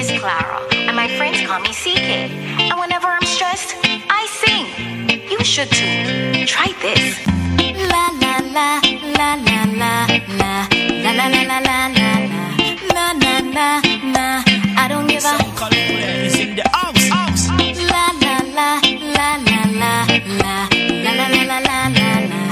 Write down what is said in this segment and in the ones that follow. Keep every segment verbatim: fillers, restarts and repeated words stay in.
is Clara, and my friends call me C K. And whenever I'm stressed, I sing. You should too. Try this. La la la la la la la la la la la la la la la la. I don't give a. It's in the house, house. La la la la la la la la la la la la la.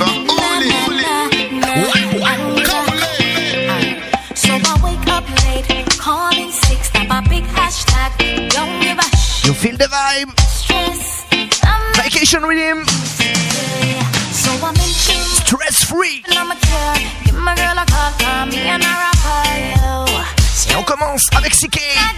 So I wake up late, calling six, stop a big hashtag. Don't give a sh. You feel the vibe. Stress. Vacation with him. So I'm in tune. Stress free. And I'm a care. Give my girl a call, call me and I rap her. Et on commence avec C K.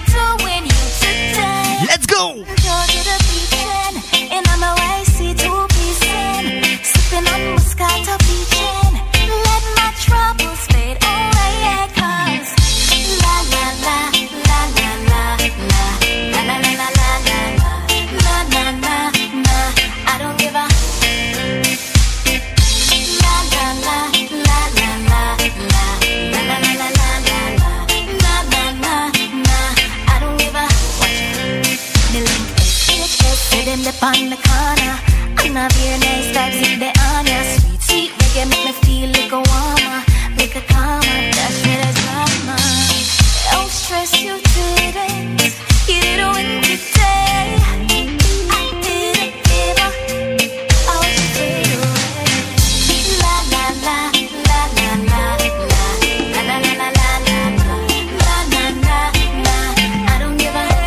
Let's go. And I'm a icy two piecing, sipping on Moscato beaching. Let my troubles fade away, cause la la la la la la la la la la la la la la la. I don't give a la la la la la la la la la la la la. I don't give a the link is sitting up on the corner. I'm not very nice vibes if they on ya. Sweet, sweet reggae make me feel like a warmer, like a calmer, that's me the drama. Don't stress you didn't, you didn't win today. I didn't give up, I was afraid away. La la la la la la la la la la la la la la la la. I don't give a.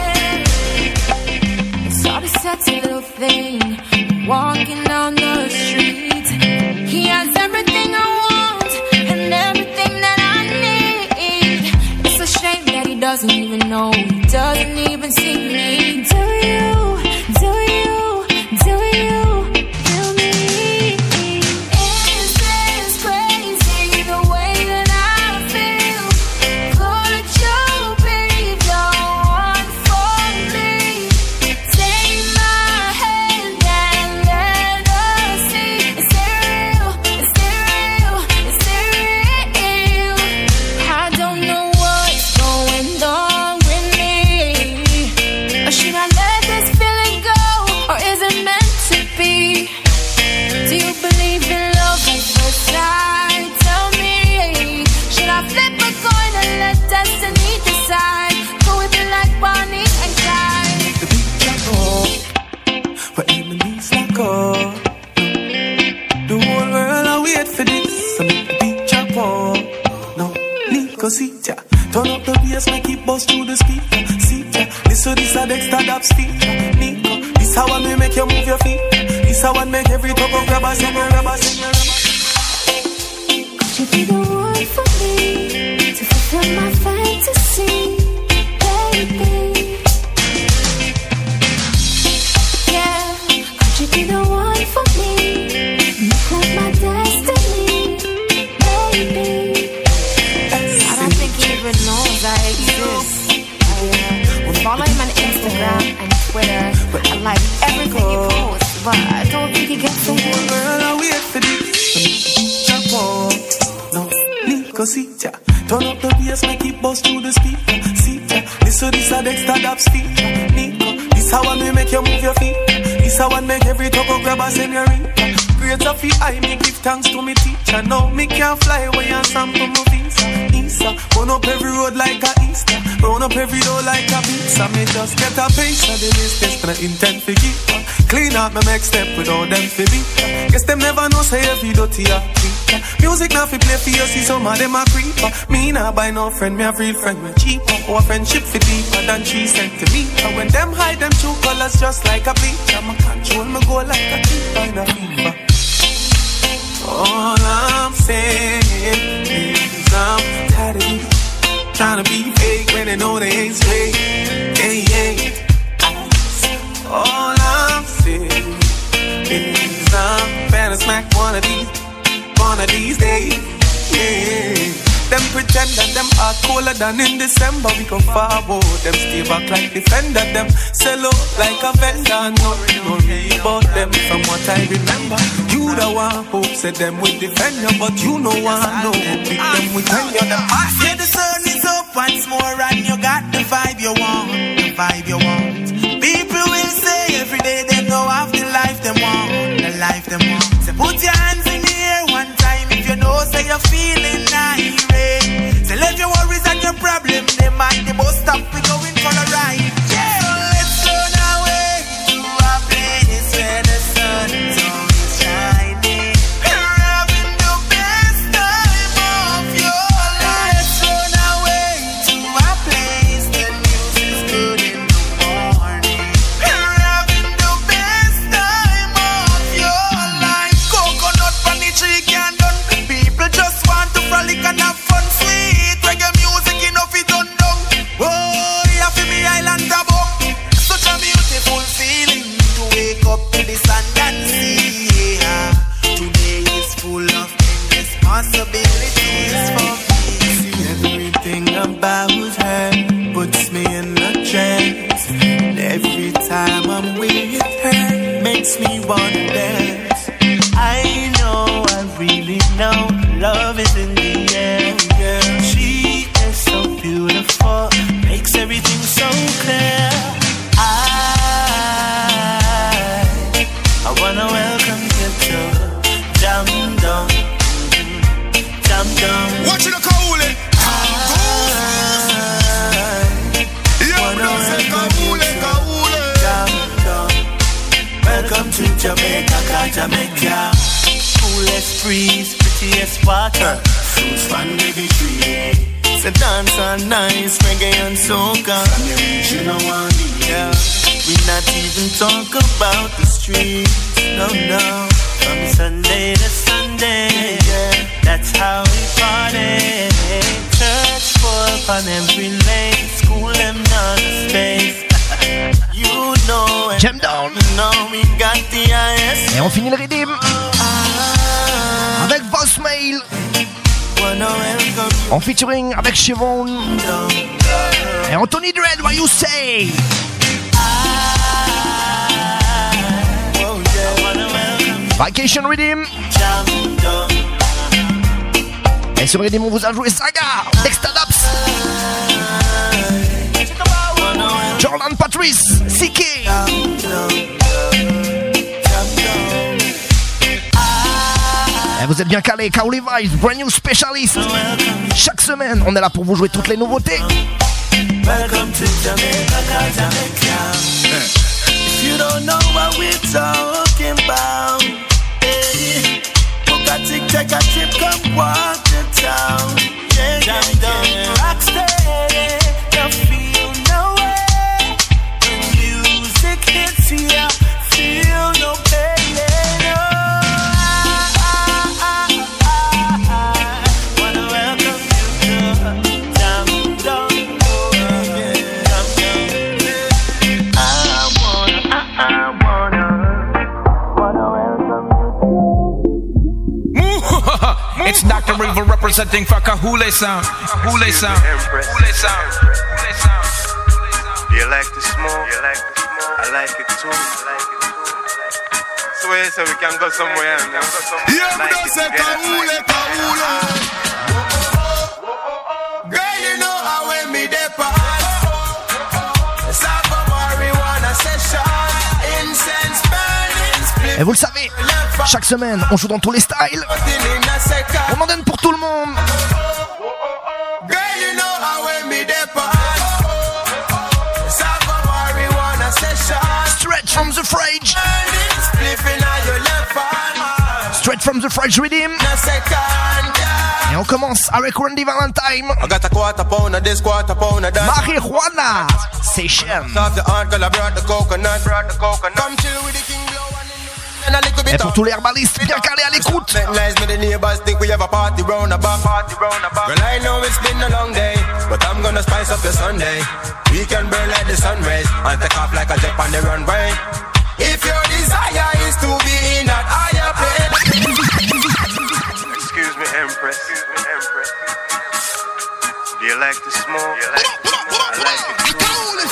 It's all the sexy little thing. Walking down the street, he has everything I want and everything that I need. It's a shame that he doesn't even know, he doesn't even see me. Do you, do you, do you feel me? Is this crazy the way that I feel? Could you be the one for me? Take my hand and let us see. Is it real? Is it real? Is it real? I don't know what's going on with me. Or should I let this feeling go? Or is it meant to be? Do you believe in love at first sight? Tell me. Should I flip a coin and let destiny decide? Go with it like Bonnie and Clyde. The beat drop off, but enemies like oh. The whole world I wait for this. So make the beat drop off. No, Nico Sita. Turn up the bass, make it bust through the speaker. Sita, this so this a Dexter Daps feature. Nico, this how I make you move your feet. This how I make every talk of grab a singer, grab a singer. Could you be the one for me to fulfill my fantasy, baby? Yeah, could you be the one for me? Make like my destiny, baby. I don't think he even knows I exist. I uh, follow him on Instagram and Twitter. I like everything he posts, but I don't think he gets it. Girl, I wait for this. Jump on. No, Nico Sita. Turn up the bass, make it bust through the speaker. Sita, this so this a Dexter Daps feature. Nico, this how I make you move your feet. This how I make every talk of grab a senorita. Greater fee, I me give thanks to me teacher. Now me can fly away and sample my visa. Easter, run up every road like a Easter. Run up every door like a pizza. Me just get a piece of the business and I intend to keep her. Clean out my next step without them for me. Guess them never know say every dirty a creeper. Music now fi play for you, see some of them a creeper. Me nah buy no friend, me a real friend we cheaper. Our friendship fi deeper than three centimeter. And when them hide them true colors just like a bleacher, me control me go like a keeper in a fever. All I'm saying is I'm tired of you trying to be fake when they know they ain't straight. Hey, hey. All I'm saying is I'm better smack one of these, one of these days. Yeah. Them pretend that them are cooler than in December. We go forward, them stay back like defender. Them sell out like a vendor. No, no real about them from what I remember. You the one who said them would defend you, but you know I know who beat them with tenure. Them yeah, the sun is up once more and you got the vibe you want. off, we going for a ride. Yeah, so let's run away to a place where the sun's always shining. We're having the best time of your life. Let's run away to a place where music's good in the morning. We're having the best time of your life. Coconut from the tree can done. People just want to frolic and have fun. Sweet reggae music enough it done done. Oh, yeah, for me island above. Such a beautiful feeling to wake up to the sun and see. Yeah. Today is full of endless possibilities for me. See, everything about her puts me in a trance. And every time I'm with her, makes me wanna dance. I know, I really know, love is in the air. Yeah. She is so beautiful, makes everything so clear. I, I wanna welcome you to Jam Dum, Jam Dum. Watch it, cool it. Welcome to Jamaica, cause Jamaica. Coolest breeze, prettiest water. Fruits from the tree. It's a dance all nice, reggae and soca. You know what? Yeah. We not even talk about the streets. No, no. From Sunday to Sunday, yeah. That's how we party. Church full on every lane. School them on the space. You know it. Jam down. You know we got the I S. Et on finit le rythme avec Voicemail en featuring avec Chevron et Anthony Dread. What you say? Vacation Rhythm. Et sur Rhythm on vous a joué Saga, Dexta Daps, Jordan Patrice, C K. Et vous êtes bien calés, Cowley Vibes, brand new specialist. Chaque semaine, on est là pour vous jouer toutes les nouveautés. Welcome to Jamaica, Jamaica. If you don't know what we're talking about, hey, book a tick, take a trip, come walk the town. Yeah, yeah, yeah. Rock steady, don't feel no way. When music hits you, feel no pain. It's Doctor River representing for Kahule Sound. Kahule Sound. Kahule Sound. Kahule Sound. You like the smoke? You like the smoke? I like it too. I like it too. So, so we can go somewhere. Yeah, we don't say Kahule, Kahule. Girl, you know how when me depart. Stop a marijuana session. Incense burning split. Et vous le savez, chaque semaine, on joue dans tous les styles. On en donne pour tout le monde. Straight from the fridge. Straight from the fridge rhythm. Et on commence avec Randy Valentine. Marijuana Session. Et pour tous les herbalistes bien calés à l'écoute. Girl, I know it's been a long day, but I'm gonna spice up your Sunday. We can burn like the sun rays and take off like a jet on the runway. If your desire is to be in that higher plane. Excuse me, Empress. Excuse me, Empress. Do you like the smoke? Do you like the smoke? I like it too.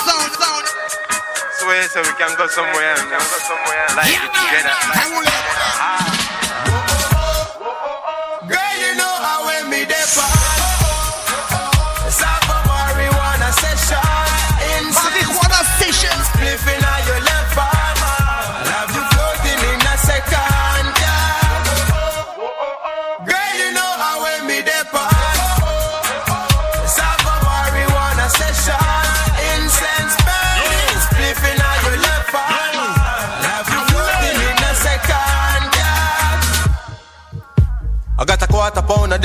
So, so we can go somewhere. We can go somewhere. Like it together. Like ah. Girl, you know how when me depart. Stop a marijuana session. Marijuana Session. Spliffing on your left arm. I'll have you floating in a second. Girl, you know how when me depart. Stop a marijuana session.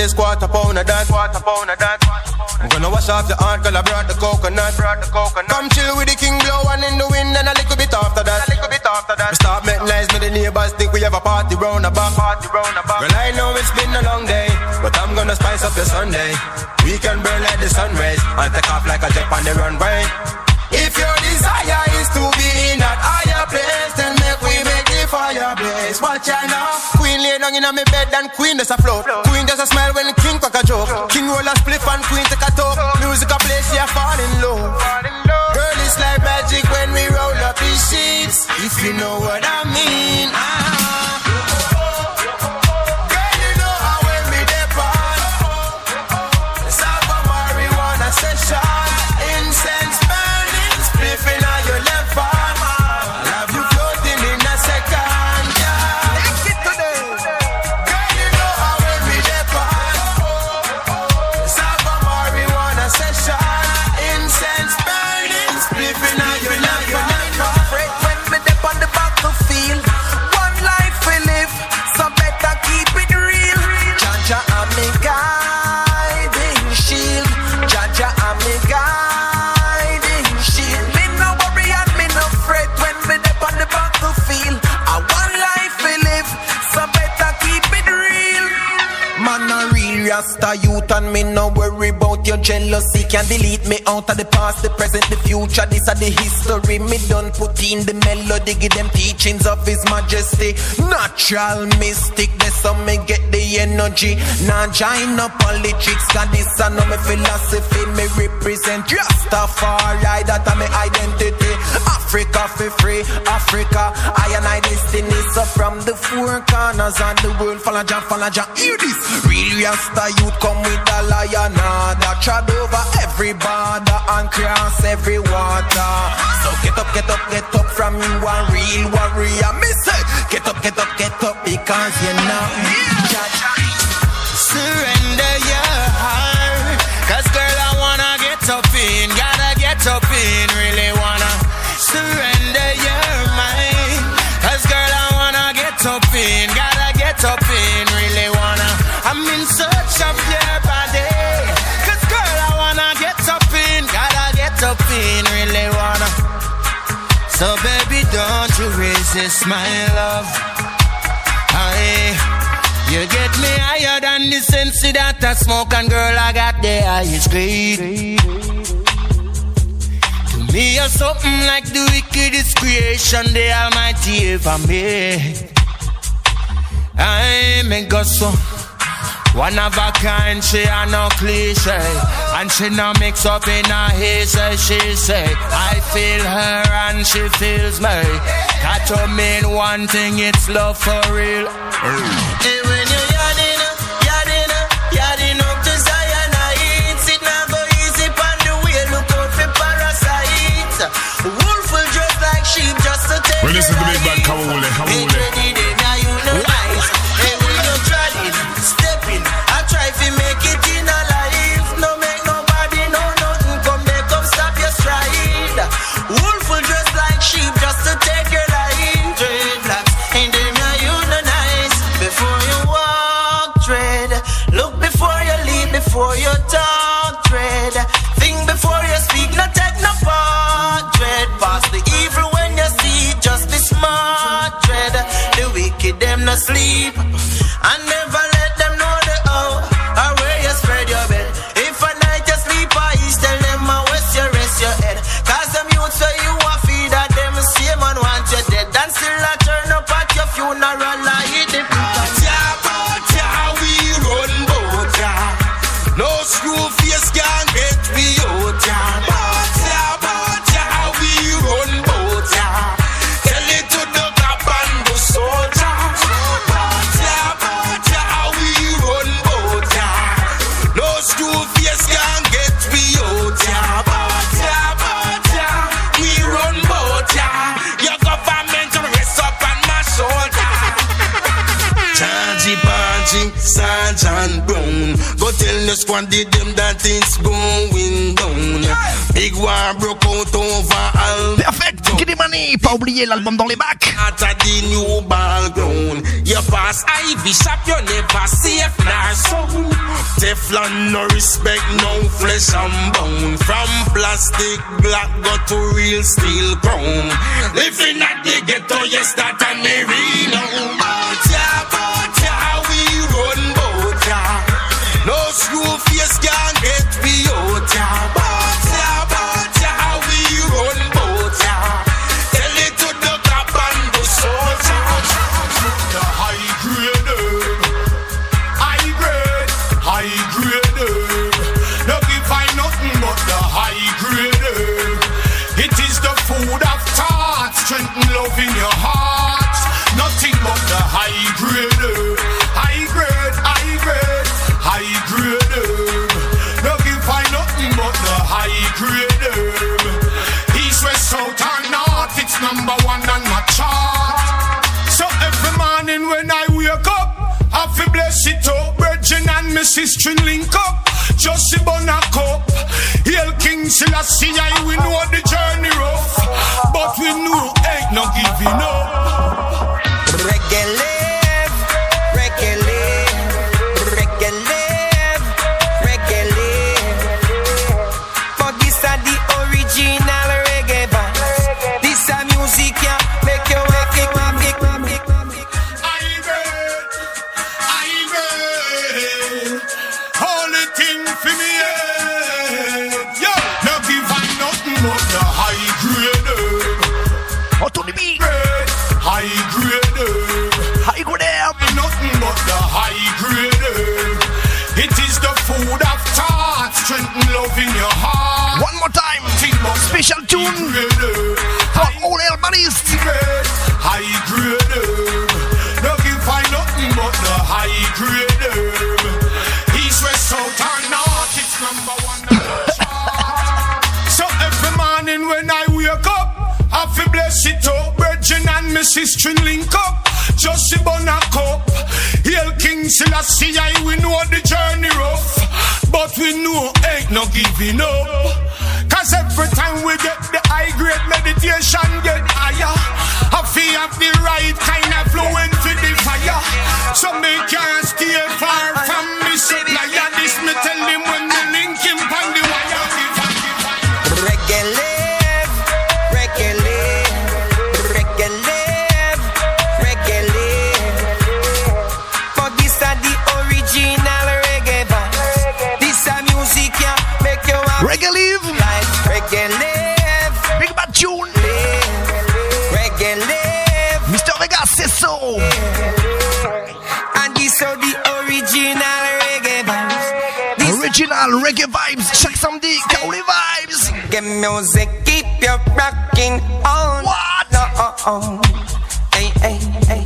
this, quarter pound of that, quarter pound of that. I'm gonna wash off the heart, girl, I brought the coconut, brought the coconut. Come chill with the king blow and in the wind and a little bit after that, a little bit after that. We start making lies, me the neighbors think we have a party round the back, party round the back. Well, I know it's been a long day, but I'm gonna spice up your Sunday. We can burn like the sun rays and take off like a jet on the runway. If your desire is to be in that higher place, then make we make the fireplace. Watch out now. Queen lay down in my bed and queen does a flow. Queen does a smile when the king crack a joke. King roll a spliff and queen take a talk. Music a play, she a fall in love. Girl, it's like magic when we roll up these sheets. If you know what I mean. Ah. Girl, you know how when me depart. Let's have a marijuana session. Incense burning, spliffing on your left arm. I'll have you floating in a second, yeah. Take it today. Girl, you know how when we depart. Let's have a marijuana session. Incense burning, spliffing on your left arm. Afraid when me dep on the battlefield. One life we live, so better keep it real. Jaja am me guiding shield. Jaja am me guiding shield. Me no worry and me no fret when me dep on the battlefield. A one life we live, so better keep it real. Man a real rasta youth and me no worry about your jealousy. Can delete me out of the past, the present, the future. This are the history. Me done put in the melody, give them teachings of His Majesty. Natural mystic, that's how me get the energy. Nah join no politics, cause this a no me philosophy. Me represent Rastafari, that a me identity. Africa for free, Africa, I and I destiny. So from the four corners of the world, follow Jah, follow Jah. Hear this, real Rasta youth come with a lion that trod over every border and cross every water. So get up, get up, get up from you a real warrior. Me say, get up, get up, get up because you know. Surrender your heart, cause girl I wanna get up in, gotta get up in, really wanna. Surrender your mind, cause girl I wanna get up in, gotta get up in, really wanna. I'm in search of your body, cause girl I wanna get up in, gotta get up in, really wanna. So baby don't you resist my love. Aye. You get me higher than the sense that I smoke, and girl I got the highest grade. To me you're something like the wickedest creation the Almighty ever made. I make go so one of a kind, she a no cliche, and she no mix up in a he say, she say. I feel her and she feels me. That to mean one thing, it's love for real. Hey, when you yadding, yadding, yadding up to Zion Heights, it now go easy on the way, look out for parasites. Wolf will dress like sheep just to take. Well, listen to me, bad Kawule, Kawule. Now you know nice. Hey, when you try it, step in. I try to make it in a life. No make nobody know nothing. Come there, come stop your stride. Wolf will dress like sheep just to take your life. Dreadlocks, and then now you know nice. Before you walk, tread. Look before you leap, before you talk, tread. Think before you speak, not take no part, tread. Pass the evil when you see, just be smart, tread. The wicked them no sleep, and never let them know the how or where you spread your bed. If a night you sleep or east, tell them how west you rest your head. Cause them youths say you a feed at them, same man want you dead, and still a turn up at your funeral like hit the Bata, bata, we run bota. No screw face can get me out. Bata, bata, we run bota. Tell it to the cop and the soldier. Bata, bata, we run bota. No screw face can get me out. Bata, bata, we run bota. Your government rest up on my shoulder. Chargy, Bargy, Sergeant Brown, go tell the squad them that it's going down. Big war broke out over all. Perfect, Kid Money, pas oublier l'album dans les bacs. At the new background. You pass Ivy shop, you never safe nor sound. Teflon no respect, no flesh and bone. From plastic black go to real steel chrome. Living at the ghetto, yes, that and me real home. Botia, botia, we run botia. No screw face can't get me out ya. Botia, botia, we run botia. Tell it to the cop and the soldier. The high grade, high grade, high grade. No give I nothing but the high grade. It is the food of thought, strength and love in your heart. Nothing but the high grade, high grade, high grade, high grade. No give I nothing but the high grade. East, west, south and north, it's number one on my chart. So every morning when I wake up, I feel bless it up. Virgin and my sister link up. Just a bun a cup. Hail King Selassie, we know the journey rough, but we know ain't no giving up. Reggae live, reggae live, reggae live, reggae live. But this are the original reggae vibes. This are music, yeah, make you wake it up, wake up, wake up. I read, I read, only thing for me, yeah. Yo, no give I nothing but the high grade. Out on the beat. High grade, high grade, nothing but the high grade. It is the food of thought, strength and love in your heart. One more time, special tune for all Albanists. High grade, no give I nothing but the high grade. East, west, south and north, it's number one on the chart. So every morning when I wake up, I feel bless it up. Virgin and my sister link up. Just a bun a cup. Hail King Selassie, we know the journey rough, but we know ain't no giving up. Cause every time we get the high grade meditation get higher, I feel have the right kind of flowing for the fire. So me can't stay far from me supplier. This me tell him when me link him on the wire. Reggae live, reggae live, reggae live, reggae live. But this are the original reggae vibes. This are music, yeah, make you happy. Reggae live, Like reggae live, big bad tune. live, reggae live. Mister Vegas, c'est ça. And this are the original reggae vibes. This Original reggae vibes, chaque samedi, Kaouli Vibes. reggae music keep you rocking on. What? No, oh, oh. Hey, hey, hey.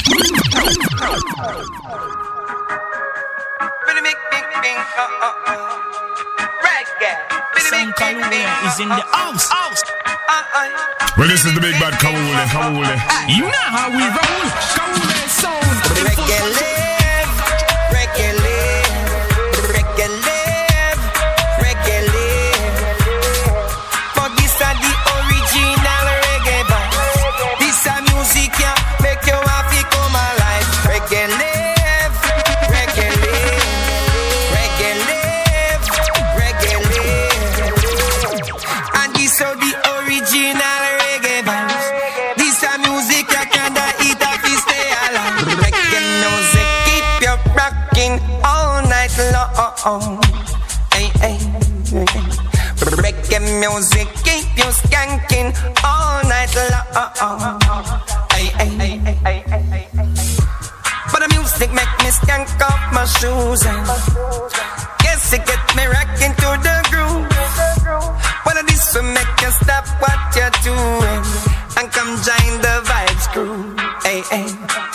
Bing, bing, bing, bing, oh, oh, oh. Reggae. Bing, bing, bing, bing, is in the house. house. oh, oh. Well, this is the big bad Kaouli, Kaouli. You know how we roll. Kaouli sound. Reggae live, reggae live, reggae live, reggae live. But this are the original reggae vibes. This are music, yeah, make you happy come alive. Reggae live, reggae live, reggae live, reggae live. And this are the original reggae vibes. This are music, yeah, can't eat off is stay alive. Reggae music keep you rocking all night long. Hey, hey, hey. Reggae music keep you skanking all night long. Hey, hey, hey, hey, hey, hey, hey. But the music make me skank off my shoes and yes, it get me rocking to the groove. Well, this will make you stop what you're doing and come join the vibes crew. Hey, hey.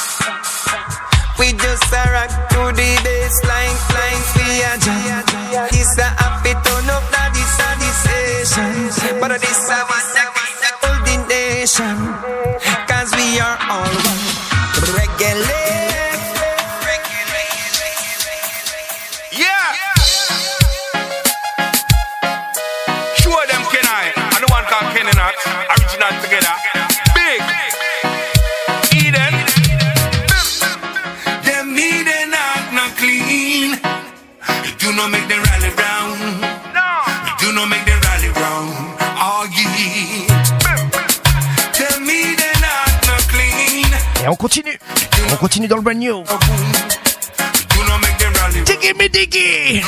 We just a rock to the baseline, line we a jam. This a happy turn up, now this a the session. But this a what the holding nation, cause we are all one. Reggae live, reggae live. Yeah. that together. Big. Eden. Them Eden act not clean. You do not make them rally round. No. You do not make them rally round. Oh yeah. Them Eden act not clean. Et on continue. On continue dans le brand new. You do not make them rally round. Diggy me diggy.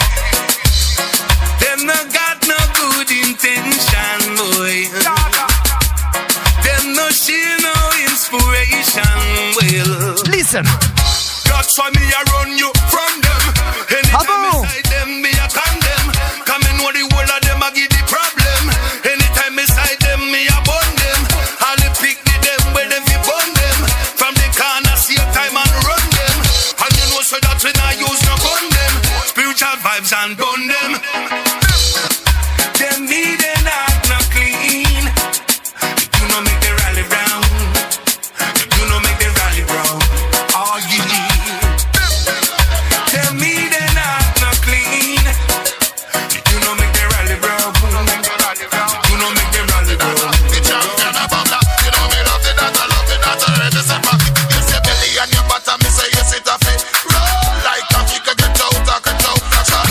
Them no got no good intention, boy. Them no share no inspiration, well. Listen. That's why me I run you from them. Anytime Bravo. beside them, me I condemn. Come in know the whole of them I give the problem. Anytime beside them, me I burn them. All the pick the them where them fi burn them. From the corner, see a time and run them. And you know so that when I use no gun them. Spiritual vibes and burn them. Them need an act not clean. You do not make the rally round. You do not make the rally round. Oh yeah. Them need an act not clean. You do not make the rally round. You do not make the rally round. The champion above that. You know me love the data, love the data. Ready to back. Yes, your belly and your bottom. Me say yes, it a fit. Roll like a kick, get out, get out, get out.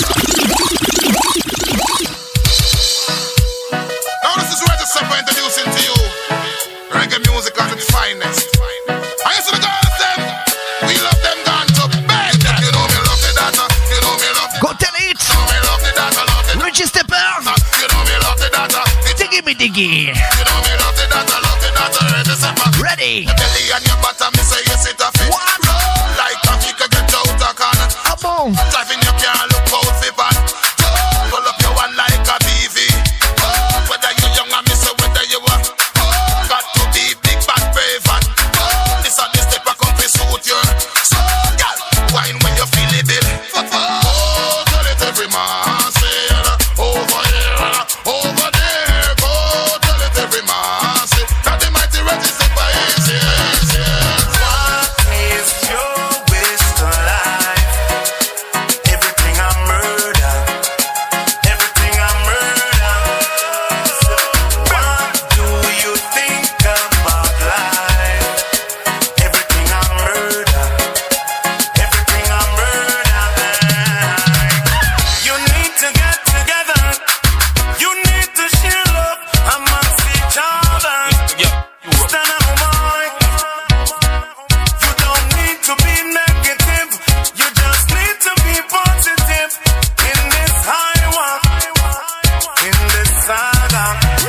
Now this is Reggie Seppa introducing to you reggae music at its finest. I used to the girls them, we love them gone to bed. You know me love the data, you know me love the Go tell it. You know me love the data, love the Richie Stepper. data. You know me love the data. Diggy me diggy. You know me love the data, love the data. Reggie Seppa. Ready. Your belly and your bottom, me say yes, it a fit. What? Roll like a kick, get out a corner. Ah bon. Driving your car, look out for bad. Pull up your one like a B V. Whether you young or me, so whether you are. Got to be big, bad, brave, and this and this step I come to suit you. So, girl, wine when you feel it, bill. Oh, tell it every man, say over here, over there. Go tell it every man, say that the mighty register by his ears, yes. What is your wish to life? Everything I murder, everything I murder. So what do you think about life? Everything I murder, everything I murder. You need to get together. You need to share love amongst each other. Stand up, boy. You don't need to be negative. You just need to be positive in this high walk, in this saga.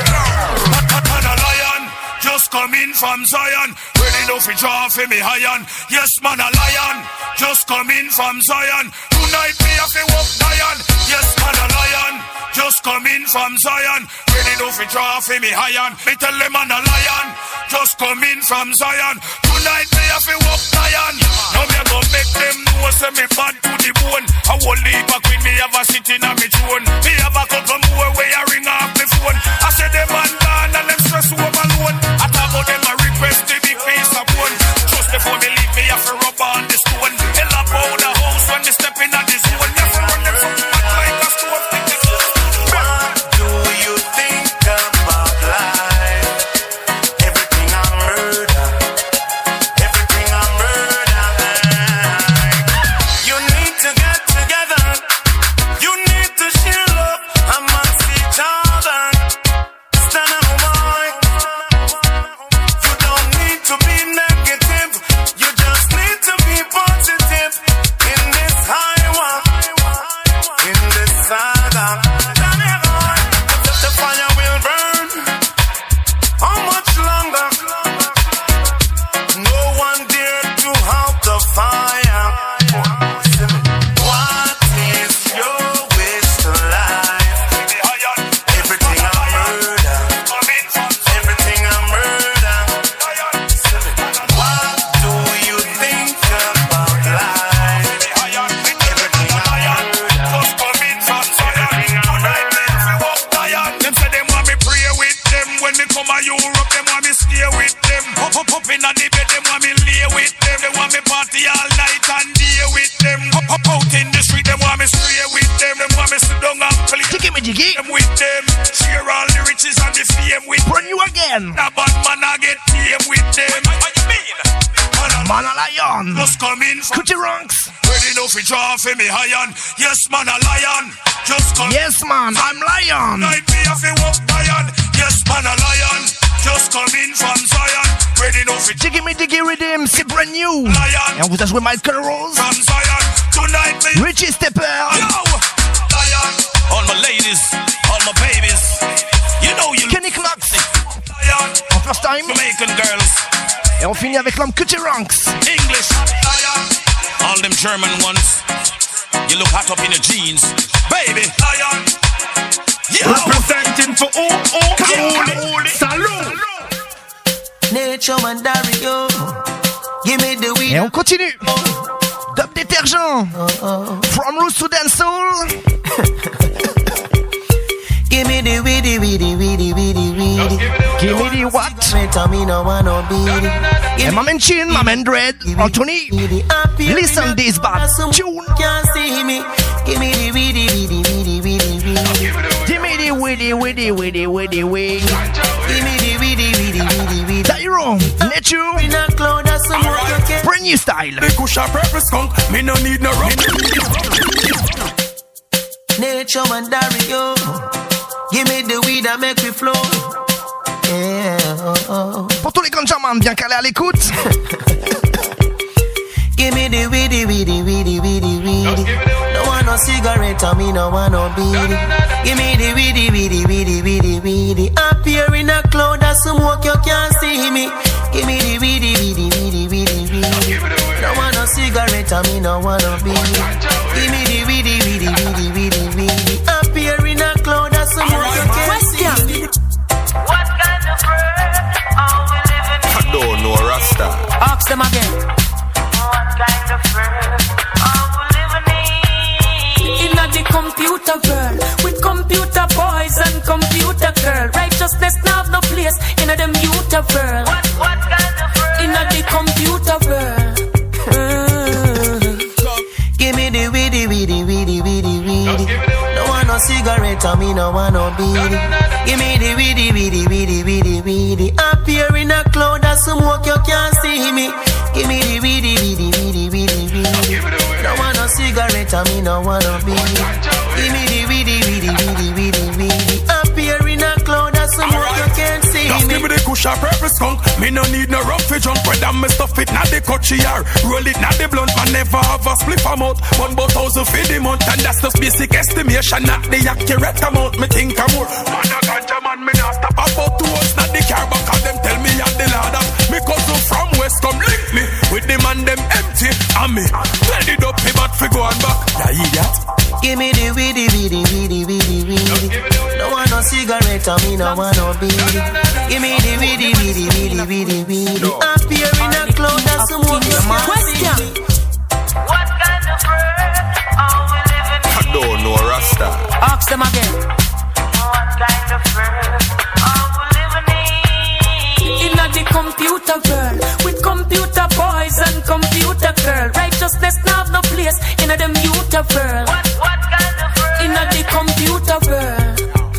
Man a lion, just come in from Zion. Ready now fi draw fi me iron. Yes, man a lion, just come in from Zion. Tonight me a fi walk lion. Yes, man a lion, just come in from Zion. Ready now fi draw fi me iron. Me tell them man a lion, just come in from Zion. Tonight me a fi walk lion. Now me a go make them know say me bad to the bone. I won't leave back with me have a sitting on me throne. Me have a couple more way I ring off the phone. I say them man gone and them stress over alone. I talk about them a request the big piece of bone. Just before me leave me have to rub on the stone. Hell about the house when me step in at the zone. You have to run them from back like a stove. What do you think about life? Everything I murder, everything I murder. You need to get together. You need to share love amongst each other. Stand up, boy. You don't need to be negative. You just need to be positive in this high walk, in this saga. The fire will burn. How much longer? No one dared to halt the fire. What is your wish to life? Everything I murder, everything I murder. What do you think about life? Everything I murder, Just come in from Zion. everything I Tonight me murder. a fi walk lion. Them say them want me pray with them. When me come a Europe, them want me stay with them. Up up up inna the bed, them want me lay with them. They want me party all night and day with them. Up up out in the street, them want me stray with them. Them want me sit down and play Diggy me diggy. them with them. Share all the riches and the fame with Brand new again. A bad man I get name with them. What you mean? Man a lion. Just come in. Coochie Ranks. Ready now for draw for me iron. Yes man a lion. Just come. Yes man, I'm lion. Night me have to walk iron. Yes man a lion. Just come in from Zion. Ready now for Diggy me diggy rhythm, c'est brand new. lion. Et on vous a joué Michael Rose. From Zion. Tonight me. Richie Stepper. Yo. Lion. All my ladies. All my babies. You know you. Kenny Knox. Lion. En first time. Jamaican girls. Et on finit avec l'homme Coochie Ranks. English. Lion. All them German ones. You look hot up in the jeans. Baby. Lion. Yo. Representing for oh oh Kauli. Salute. Nature man Dario. Give me the weed. Et on continue. Dub détergent. From Roots to Dancehall. Give me the weedy, weedy, weedy, weedy, weedy. Give me the what? Me no want no beady. And my man Chin, my man Dread, Anthony. Listen this bad tune. Can't see me. Give me the weedy, weedy, weedy, weedy, weedy. Give me the weedy, weedy, weedy, weedy, weedy. Give me the weedy, weedy, weedy, weedy. Tyro, Nature. In a cloud of some more. Brand new style. The Kusha purple skunk. Me no need no rum. Nature man Dario. Give me the weed and make me flow. Yeah, oh, oh. Pour tous les grands bien calés à l'écoute. Give me the weedy, weedy, weedy, weedy, weedy. No want no cigarette and me no want no beady. Give me the weedy, weedy, weedy, weedy, weedy. Up here in a cloud of smoke, you can't see me. Give me the weedy, weedy, weedy, weedy, weedy. No want no cigarette and me no want no beady. Give me the weedy, weedy, weedy, weedy, weedy. Up here in a cloud of smoke, you can't see me. What kind of world are we living in? I don't know Rasta. Ask them again. What kind of world are we living in? In the computer world, with computer boys and computer girl, righteousness now have no place in the muter world. What, what kind of world? In the computer world. Mm. Give me the weedy, weedy, weedy, weedy, weedy. No want no cigarette and me no want no beady. Give me the weedy, weedy, weedy, weedy, weedy. Up here in a cloud of smoke, you can't see me. Give me the weedy, weedy, weedy, weedy, weedy. No want no cigarette and me no want no beady. Give me the weedy, weedy, weedy, weedy, weedy. Up here in a cloud of smoke, you can't see Just me. give me the Kusha purple skunk. Me no need no rum for junk. Whether me stuff it not the coachy yar. Roll it not the blunt. Man never have a split amount. One about thousand for the month. And that's just basic estimation. Not the accurate amount. Me think I'm more. Man a ganja man. Me not stop about two hours. Not the car. But cause them tell me I'm the ladder. Me cousin from west come link me. With the man them empty. And me tell it up. Me but fi go on back. Yeah, idiot. Give me the weedy, weedy, weedy, weedy, weedy. No want no cigarette and me no want no beady. Give me the weedy, weedy, weedy, weedy, weedy. Up here in a cloud of smoke, you can't see me. What kind of world are we living in? I don't know Rasta. Ask them again. What kind of world are we living in? In the computer world, with computer boys and computer girl, righteousness now have no place in the muter world. What, what kind of world? In the computer world.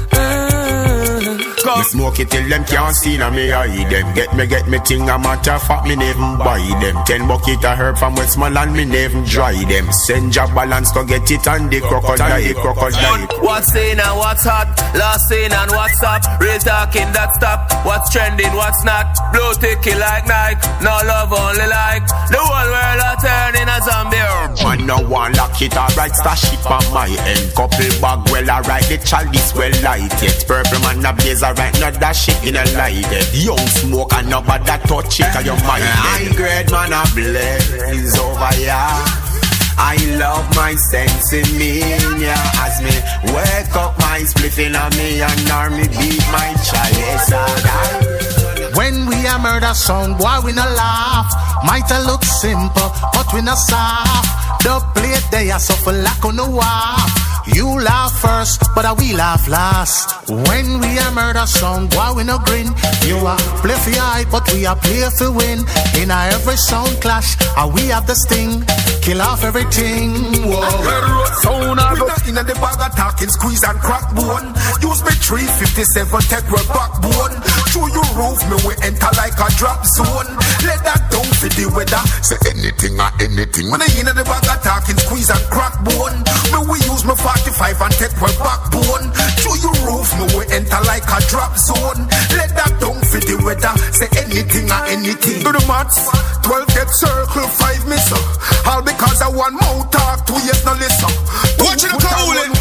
Me smoke it till them can't see na me hide them. Get me, get me thing a matter of fact, me never buy them. Ten bucket of herb from Westmoreland, me never dry them. Send job balance to get it and the crocodile, crocodile. What's in and what's hot, last in and what's up. Real talking that stop, what's trending, what's not. Blow ticky like Nike, no love only like. The whole world a turning a zombie. Man no one lock it, alright, stash it on my end. Couple bag well, alright, the chalice well light it. Purple man a blaze, alright, not that shit in a light it. Young smoke and nobody touch it, cause your mind high grade man a blaze over here. I love my sense in me, yeah. As me wake up my spliffing on me and army beat my chalice and when we a murder sound, boy we no laugh. Might a look simple, but we no soft. The plate they are suffer like on the waff. You laugh first, but I we laugh last. When we a murder sound, boy we no grin. You a play for hype, but we a play for win. In a every sound clash, and we have the sting. Kill off everything. Whoa. Sound I go in the bag attack talking squeeze and crack bone. Use me three fifty-seven, take we backbone. Through your roof, me we enter like a drop zone. Let that down for the weather. Say anything or anything. When I in the bag of talking squeeze and crack bone. Me we use me forty-five and take we backbone. Through your roof, me we enter like a drop zone. Let that down for the weather. Say anything or anything. Do the maths. twelve get circle, five miss up. All because I want more talk, two years no listen. Watch it call it.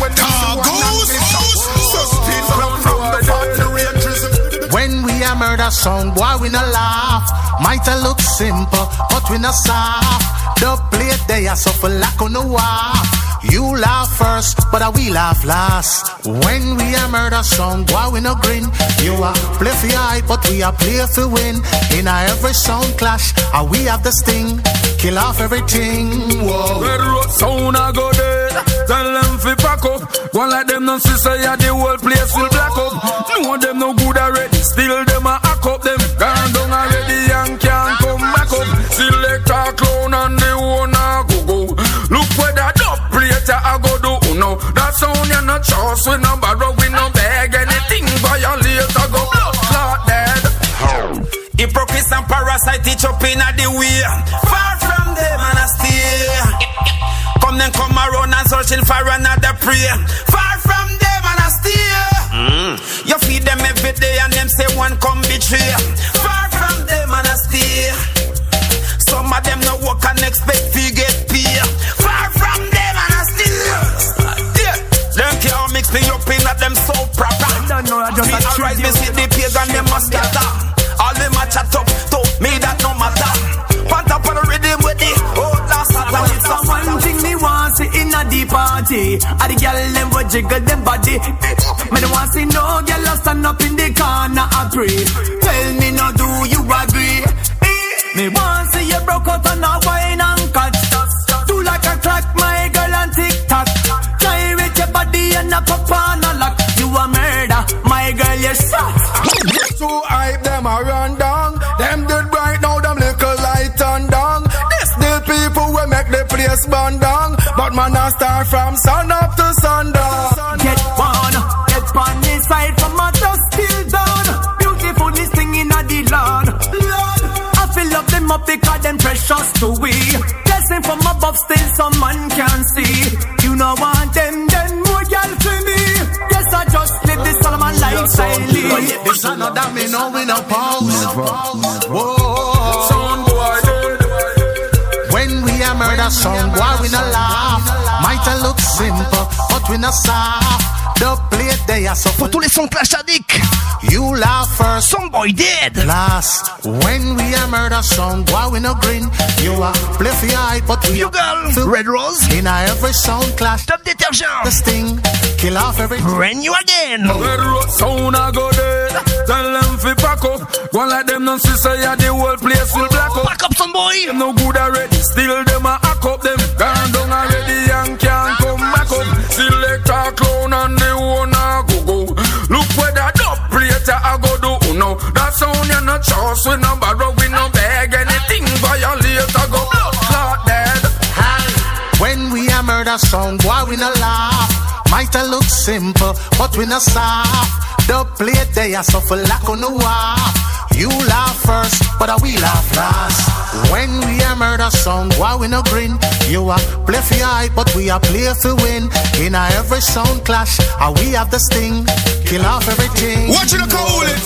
When we a murder song, boy we no laugh. Might a look simple, but we no soft. The plate they are suffer like on the wharf. You laugh first, but I we laugh last. When we a murder song, boy we no grin. You a play for your hype, but we a play for win. In a every sound clash, and we have the sting. Kill off everything. Whoa. Red road sound a go dead. Tell them fi pack up. One like them no see say ya the whole place will black up. No them no good already. Still them a hack up. Them gone down already and can't come back up. Select a clown and the owner go go. Look where that dub plate a go do. No, that sound you no choice. We no borrow, we no beg anything. Violate a go blood clot dead. Hypocrites and parasite each up in the way. Far from them and I stay. Come then come around and searching for another prey. Far from them and I stay. Mm. You feed them every day and them say one come betray. Far from them and I stay. Some of them no work and expect to get paid. Far from them and I stay. Yeah. Them can't mix me up in that them so proper. Don't know I just me alright, me see the pagan them must scatter. All them a chat up, to me that no matter. Pant up on the rhythm with the old last Saturday. It's the one thing me want see in a deep party. A the girl them would jiggle them body. Me don't want see no girl stand up in the corner and pray. Tell me now, do you agree? Me want see you broke out on a wine and catch. Do like a crack, my girl, and tick-tock. Gyrate your body and a pop on a lock. You a murder, my girl, you shot. So hype them a run down. Them did right now, them little light on down. This the people will make the place burn down. But man I start from sun up to sundown. Get one, get one inside from a dust till down. Beautiful this thing in a the lawn. Lord, I fill up them up because them precious to we. Blessing from above still some man can see. You know want them, then more girl to me. Yes I just live this Solomon lifestyle. This another me know we no pause. Whoa. Sound boy dead. When we a murder song, why we no laugh? Might a look simple, but we no soft. The plate they are so Pour tous les sons clash addict. You laugh first, Songboy dead. last. When we a murder song, why we no grin? You a play for your hype, but we You girl. Red Rose. in a every sound clash. Top détergent. The sting, kill off every. Brand new again. Red road sound a go dead. Tell them fi pack up. One like them no see say ya the whole place will black up. Back up, Songboy. Them no good already. Still them a hack up. Them gone down already and can't come back up. Select a clown and the owner go go. Look where that dub plate a go do. No, that sound you no choice. We no borrow, we no beg anything. Violate a go blood clot dead. When we a murder song, why we no laugh? Might a look simple, but we no soft. The plate they are suffer like on the wharf. You laugh first, but I we laugh last. When we a murder song, why we no grin? You a play for your hype, but we a play for win. In a every sound clash, and we have the sting. Kill off everything. Watch it call it.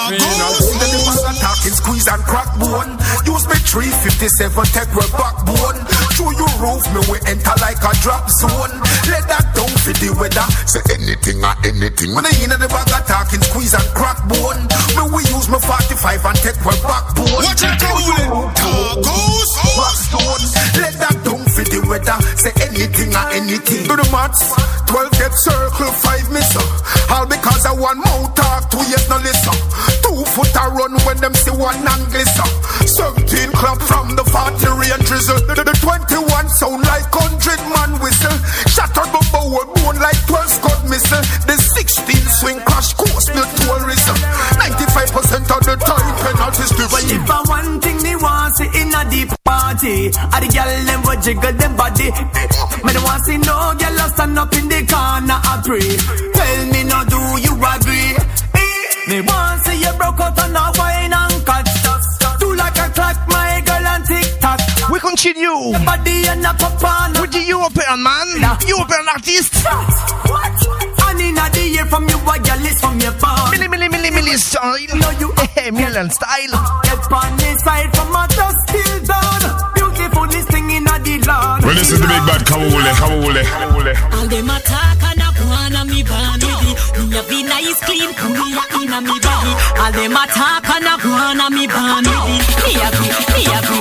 Talking squeeze and crack bone. Use me three fifty-seven, take we backbone. Through your roof, me we enter like a drop zone. Let that down for the weather. Say anything or anything. When I in the bag of talking squeeze and crack bone. Me we use me forty-five and take we backbone. Watch it call it. Tacos. Stone. Let that down for the weather. Say anything or anything. Do the maths. twelve get circle, five miss up. All because I want more talk, two years no listen. Two foot a run when them see one and glister. Seventeen clap from the forty rain drizzle. The, the, the twenty-one sound like hundred man whistle. Shattered the bow bone like twelve Scud missile. The sixteen swing crash course built tourism. Ninety-five percent of the time penalties to Well, if I one thing me want see in a deep party, a the girl them would jiggle them body. Me don't want see no girl stand up in the corner corner I pray. Tell me now, do you agree? Eh? Me want see you broke out on a wine and catch. Do like a clock, my girl, and tick-tock. We continue with the European man, European artist. What? And in the year from you, a girl is from your bar. Milli, milli, milli, milli style. No, you hey, million style. Get on the side from a dust till down. Beautiful this thing in the land. Well, this is the big bad Kawule, Kawule, Kawule. All them attack and a go on a me band with it. Me a be nice, clean, cool, in a me body. All them attack and a go on a me band with it. Me a be, me a be.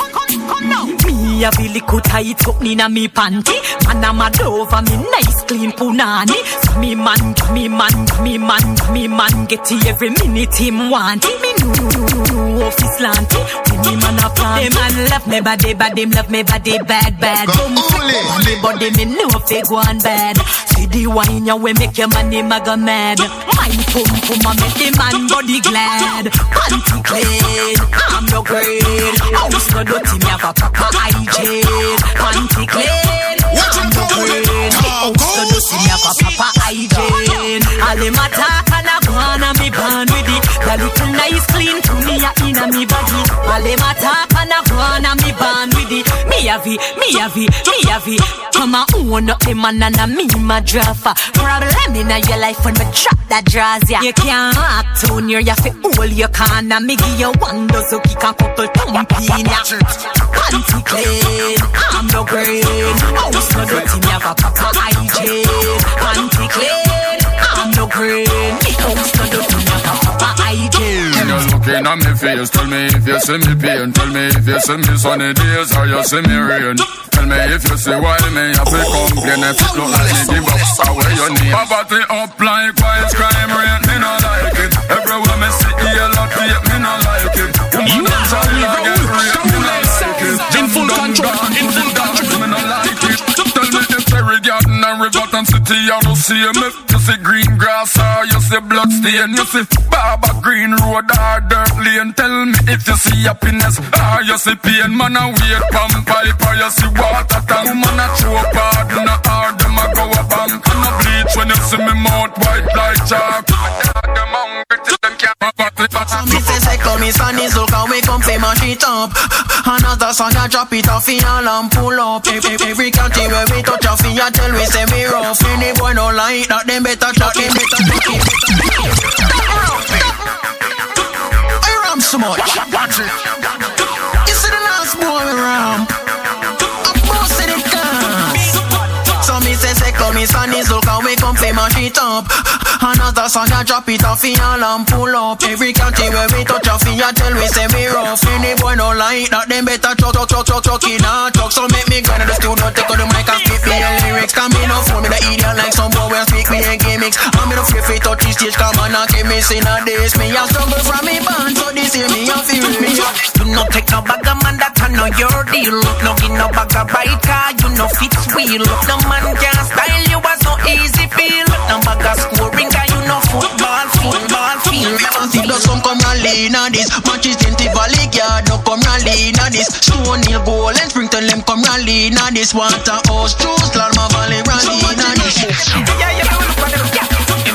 Me a be liquid tight up in a me panty. Man a mad over me nice clean punani. So me man, me man, me man, me man get it every minute him want it. Me know office lanty. When me man a plan. Them man love me body, but them love me body bad, bad. Come me body me know if they go on bad. See the wine ya we make your money maga mad. My pum pum a make the man body glad. Panty clean, I'm no grade. House no dirty me have a proper hygiene. Panty clean, I'm no grade. House no dirty me have a proper hygiene. All them attack and a go on a me band with it. The little nice clean to me a in a me body. All them attack and a go on a me band with it. Me have it, me have it, me have it. Come on, own up the man and a me my drafter. Problem in your life when me drop that draws ya. You can't act too near, you fi hold your corner. Me give you one dozen kick a couple thump in ya. Panty clean, I'm no green. House no dirty, me have a proper hygiene. Panty clean, I'm no green. Me house no dirty, me have a proper hygiene. You're looking at me face, tell me if you see me pain. Tell me if you see me sunny days or you see me rain. Tell me if you see why me have to complain. If it look like me give up, away your name. Poverty up like white crime rate, me no like it. Everywhere me see yellow tape, me no like it. Woman dance all like it, me no like it. In full control, in full control, me no like it. Tell me if Terry Garden and Riverton City, you don't see me. You see green grass or you see blood stain. You see Barber Green Road or dirt lane. Tell me if you see happiness or you see pain. Man a wait pump pipe or you see water tank. Woman a choke hard in a hard, them a go a bank. And a bleach when you see me mouth white like chalk. Them hungry till them can't so me say say come me son is look and we come fi mash it up. Another song ya drop it off in all and pull up. Every, every county where we touch off ya tell we say we rough. Any boy no like that them better talk, them better talk it. I ram so much. You see the last boy we ram. I boss it comes. So me say say come me son is look and we come fi mash it up. Another song ya drop it off in all and pull up. Every county where we touch off ya tell we say we rough. Any boy no like that them better talk talk talk talk talk in a talk. So make me go to the studio take out the mic and spit me the lyrics. Come me no phone me the idiot like some boy when speak me in gimmicks. I'm in a free free touch the stage come on and keep me in a days. Me a struggle from me band so this year me a feel me. You no take no bag of man that I know your deal. No give no bag of bite car you no fit wheel. No man can style you as no easy feel. No bag of scoring car you no football football field. See the some come rally na this. Matches in Tivoli yard no come rally na this. Stone Hill Gold and Springton them come rally na this. Waterhouse True Slalom Valley rally na this. Yeah yeah you look at them yeah.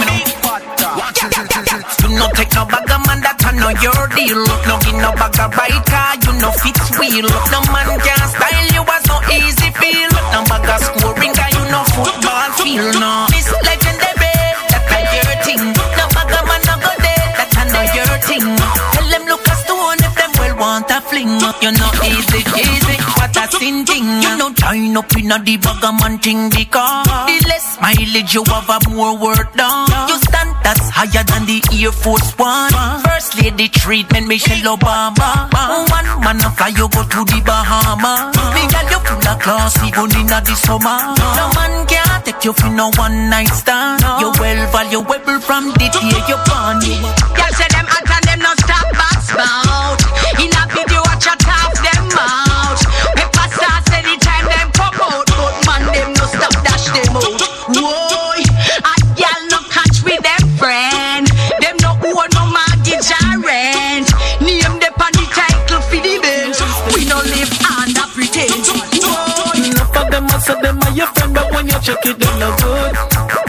You no take no bag of man that I know your deal. No give no bag of bite car you no fit wheel. No man can style you as no easy feel. No bag of scoring car you no football field. No this legendary that I your thing. No bag of man no go there that I know your thing. Tell them look a stone if them well want a fling. You know easy easy what a sin thing. You know join up in a the bag of man thing because the less mileage you have a more work done. You stand that's higher than the Air Force One. First lady treatment Michelle Obama. One man a fly you go to the Bahamas. Me gal you full of class even in a the summer. No man can't take you for no one night stand. You well valuable from the day you born. Y'all say them hot and them no stop back spout. In a video watch a top them out. Pepper sauce anytime them come out. But man them no stop dash them out. Whoa, a girl no catch with them friend. Them no own no mortgage or rent. Name them on the title for the bench. We no live under pretend. Enough of them I say them are your friend, but when you check it, they no good.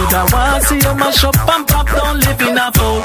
Woulda want see you mash up and pop, don't live in a fool.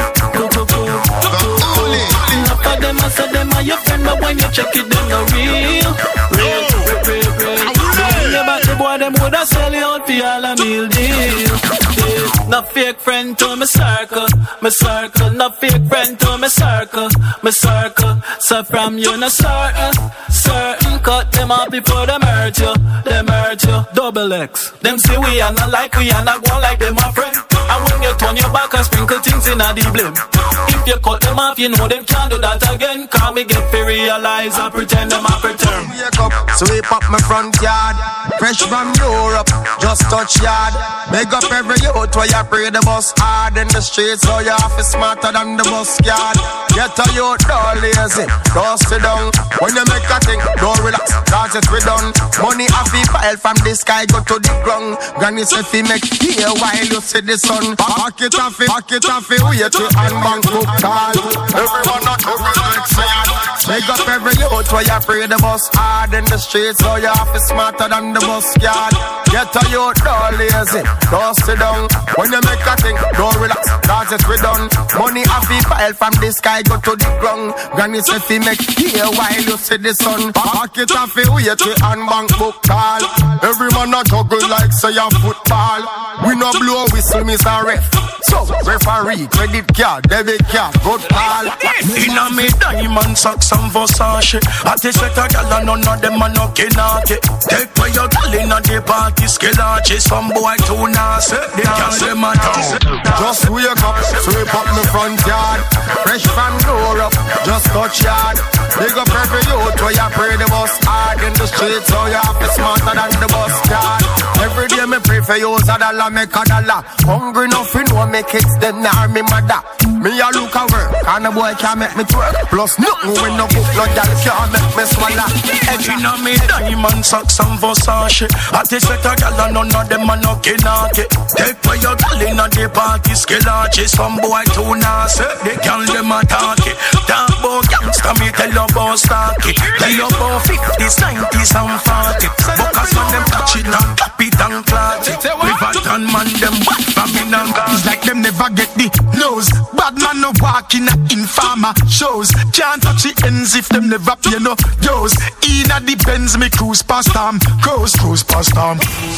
Enough of them, I said them are your friend, but when you check it, them no real. Real, real, real, real. Yeah, but the boy, them woulda sell you out for all a meal deal. Yeah. No fake friend to me circle, me circle. No fake friend to me circle, me circle. So from you no certain, certain cut them off before they hurt you, them hurt you. Double X. Them say we are not like we are not going like them a friend. And when you turn your back and sprinkle things in a the blame. If you cut them off, you know them can't do that again. Call me get to realize and pretend them a pretend. Wake up, sweep up my front yard. Fresh from Europe, just touch yard. Make up every youth where you pray the bus hard in the streets, so you have to smarter than the bus yard. Get a youth, don't lazy, don't sit down. When you make a thing, don't relax, cause it's we done. Money have to pile from the sky, go to the ground. Granny said fi make here while you see the sun. Pack it off, pack it off, wait till and bank book call. Everyone not everyone sad. Make up every youth where you pray the bus hard in the streets, so you have to smarter than the bus yard. Get a youth, don't lazy, don't sit down. When you make a thing, don't relax, cause it's we done. Money have to pile from the sky, go to the ground. Granny said fi make here while you see the sun. Pack it off, wait till and bank book call. Every man a juggle like say a football. We no blow whistle, Mister Ref. So referee, credit card, debit card, good call. Inna me diamond socks and Versace. I take set a gal and none of them a no kinati. Take where your gal inna the party skelachi. Some boy too nasty, they can't say my tongue. Just wake up, sweep up me front yard. Fresh from Europe, just touch yard. Big up every youth where you pray the bus hard in the streets, so you have to smarter than the bus yard. Every day me pray for you, a dollar make a dollar. Hungry nothing, no make kids them nah me mother. Me a look a work, and a boy can't make me twerk. Plus nothing when no book no gal can't make me swallow. Inna me diamond socks and Versace. I take set a gal and none of them a no kinati. Take where your gal inna the party skelachi. Some boy too nasty, they can't them a talk it. Talk about gangsta, me tell you about stocky. Tell you about fifties, nineties and forties. Focus on them touch it and clap it and clot it. River and man them back from in and gone. It's like them never get the nose. Bad man no walk in a informer shows. Can't touch the ends if them never pay no yours. Inna the Benz me cruise past them. Cruise, cruise past them.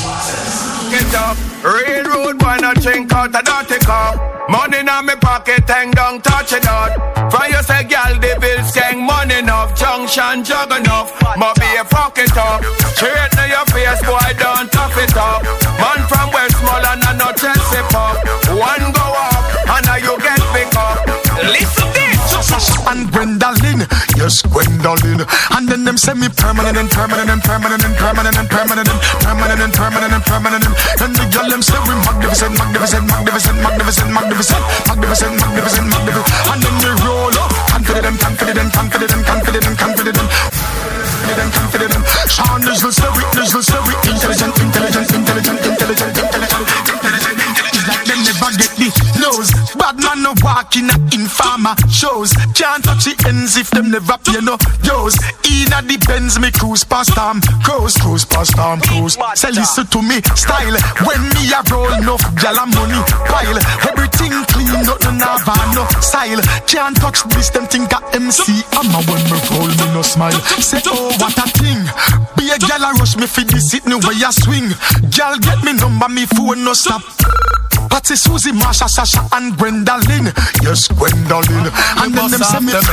Get up, railroad boy not drink out a dirty car. Money in my pocket, hang down, touch it out. For you say, girl, the bills gang money enough. Junction jug enough, must be a fuck it up. Straight to your face, boy, don't tough it up. Man from Westmoreland and no Chelsea pop. One go up, and now you get pick up. Listen this. Sasha and Gwendolyn, yes, Gwendolyn. And then them send me permanent and permanent and permanent and permanent and permanent and permanent and permanent and permanent. And the girl them say we magnificent, magnificent, magnificent, magnificent, magnificent, magnificent, magnificent, magnificent. And then they roll up, confident, confident, confident, confident, confident, confident, confident. Sean is the story, is the story. Intelligent, intelligent, intelligent, intelligent, intelligent, intelligent. It's like them never get the nose. Bad man no walk in a informer shows. Can't touch the ends if them never pay no yours. Inna the Benz me cruise past them. Cruise, cruise past them, cruise. Say listen to me style. When me a roll enough gal and money pile. Everything clean, nothing have no style. Can't touch this, them think a M C. I'm a when me roll me no smile. Say oh what a thing. Be a gal a rush me for this sitting where you swing. Gal get me number, me phone no stop. Patsy, Susie, Marsha, Sasha, and Gwendolyn. Yes, Gwendolyn. And then them send me.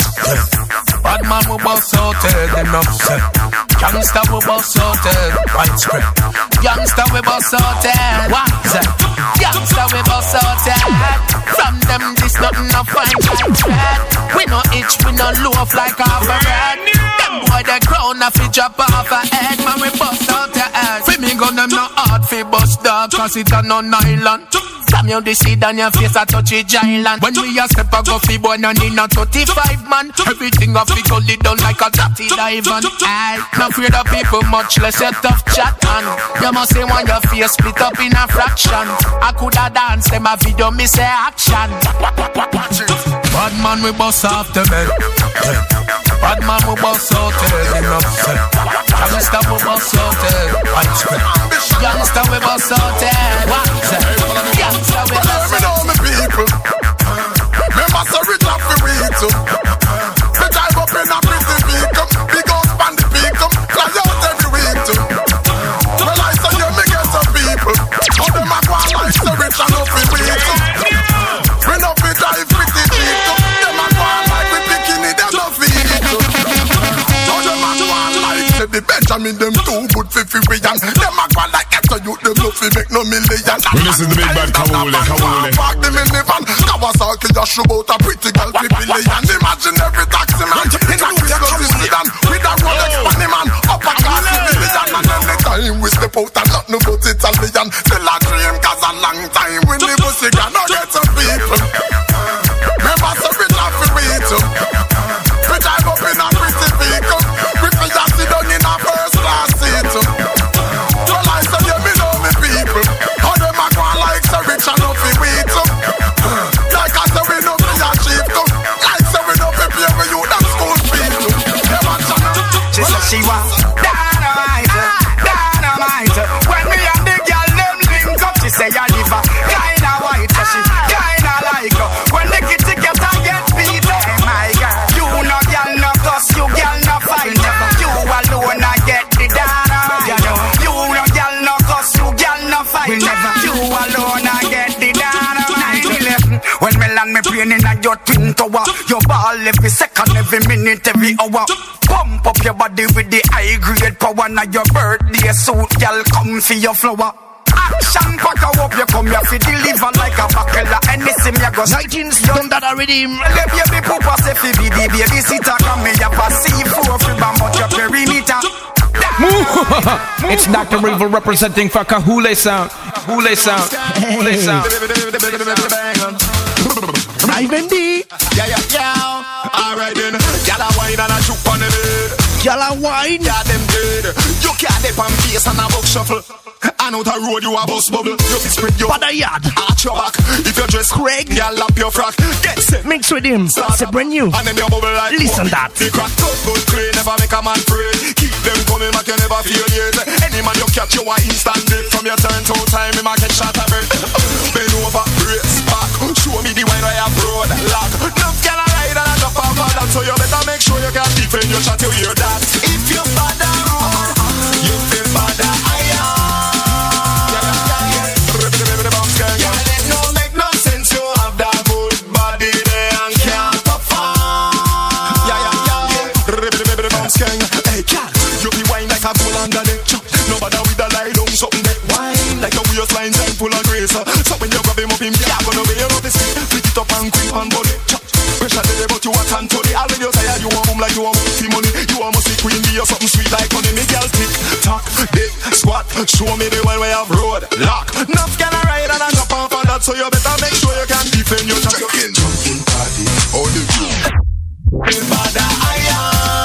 Bad man we boss out head enough set. Gangsta we boss out head widespread. Gangsta we boss out head. What is that? Gangsta we boss out head. From them this nothing no fine like thread. We no itch, we no loaf like half a red. Them boy they crown a fi drop off a head. Man we boss out head. Fi me gun them no hard fi bust dog, cause it a no nylon. Slam you the seed on your face a touch it giant. When we a step a go fi boy no need no thirty-five man. Everything a fi go lid down like a dirty diamond. I no afraid of people much less a tough chat man. You must say when your face split up in a fraction. I coulda dance them a video me say action. Bad man we bust off the bed. Bad man we bust out head enough set. Gangsta we bust out head widespread. Gangsta we bust out head. What? fi make no million. When this is the big bad Kawule, Kawule. Park them in the van. Kawasaki a show out a pretty girl fi billion. Imagine every taxi man in a Christmas sedan with a Rolex money man up a car fi million. And then the time we step out and not no but Italian. Still a dream cause a long time we live a cigar. Now get some people. Remember so we love fi wait up. We drive up in a pretty vehicle. We fi just sit down in a first class seat. Well I say yeah me know me people. How them a go like so rich and no fi wait up. Like I say we no fi achieve come. Like say we no fi pay for you them school fees. She said she was dynamite, dynamite. When me and the girl them link up, she say I live a kinda white, so she kinda like her. When the kitty get a get beat, hey my girl, you no girl no cuss, you girl no fight. You alone I get the dynamite. You no girl no cuss, you girl no fight. You alone I get the dynamite. When me land me brain in a your twin tower, your ball every second, every minute, every hour. Pump up your body with the high grade power. Now your birthday suit, girl, come for your flower. Action pack a up, you come here fi deliver like a buckle. Anything you go. Nineteens done that already. The baby poopa say fi be the baby sitter. Come me have a C four fi bam out your perimeter. It's Doctor Evil representing for Kahule Sound. Kahule Sound. Kahule Sound. Ivan D. Yeah, yeah, yeah. Alright then. Gyal a wine and a juke on the bed. Gyal a wine. Yeah, them dead. You can't dip on face and a buck shuffle. And out a road you a bust bubble. You be spread your bad yard. Arch your back. If you dress Craig, gyal lap your frock. Get set. Mix with him. It's a brand new. And then you bubble like listen that. The crack good, good, clean. Never make a man pray. Keep them coming back, you never feel yet. Any man you catch you a instant dip. From your turn to time, you might get shot at bread. Bend over, brace back. Show me the wine where you broad lock. No can I ride and I drop off of that. So you better make sure you can defend your shot, you hear that. If you bad road, you feel bad higher. Yeah, it no make no sense. You have that good body there and can't perform. Yeah, yeah, yeah. Hey, cat, you be wine like a bull under the chop. Nobody with a lie down something that wine like a waistline time full of grace. So when you grab him up, him yeah, gonna be your office. Pick it up and creep and body. Pressure there, but you want and Tony. Already you tired, you want mum like you want multi money. You want musty queen, be or something sweet like honey. Me girl tick, tock, dick, squat. Show me the one where you have road lock. Enough can I ride and I jump on for that. So you better make sure you can defend your shot. Junkin, junkin party, all the you. Bada aya,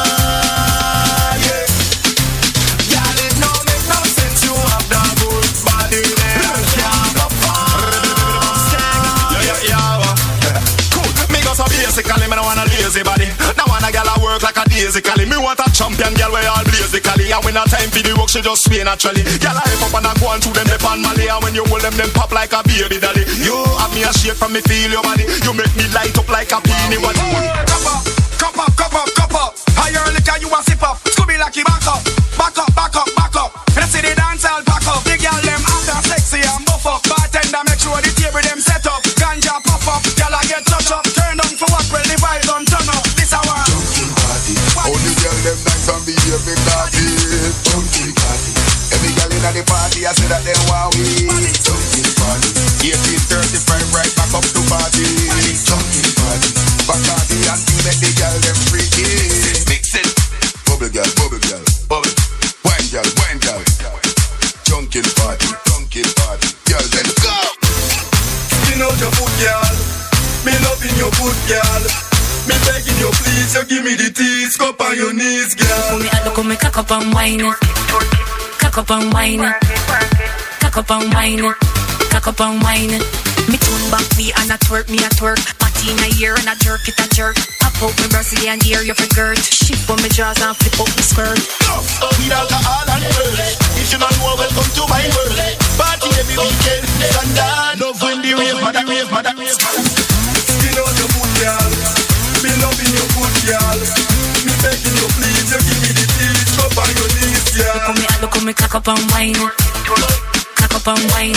yeah. Girl, it no make no sense. You have that good body there, can't perform. Yeah, yeah, yeah. Cool. Me go so basically, me no want a lazy body. Now wanna girl a work like a daisically. Me want a champion girl where all basically. And when a time for the work, she just sway naturally. Girl I hip up and I go on to them, they pan Mali. And when you hold them, them pop like a baby dolly. You have me a shake from me feel your body. You make me light up like a peony. What? Cup up, cup up, cup up, cup up. Higher liquor you a sip up. Scooby like you back up, back up, back up, back up. And I see the dance I'll back up. The girl them after sexy and buff up. Bartender make sure the table them set up. Ganja pop up, girl I get touch up. Turn down for what? Well the vibe don't turn up. This hour. All the girl them nice and behave in party. Junkie party. Every girl in the party I say that they want we. Junkie party. eighteen thirty-five right back up to party. Junkie party. Bacardi and you make the girl them freaky. Mix it. Bubble girl, bubble girl, bubble. Wine girl, wine girl. Junkie party, junkie party. Girl let's go. Spin out your foot girl. Me loving your foot girl. Me begging you please, you give me the tease. Cup on your knees, girl. Me I look on me cock up and wine. Cock up and wine. Cock up and wine. Cock up and wine. Me tune back me and I twerk, me a twerk. Party in a ear and I jerk it a jerk. Pop out me Brazil and ear you forgirt. Shift on me jaws and flip up me skirt. Oh, we alcohol and world. If you not know, welcome to my world. Party every weekend, standard. Love when the rave, mother rave, mother rave. Spin out your foot, girl. Me loving your foot, girl. Me begging you please, you give me the tease. Up on your knees, girl. Look on me, look on me, cock up and wine. Cock up and wine.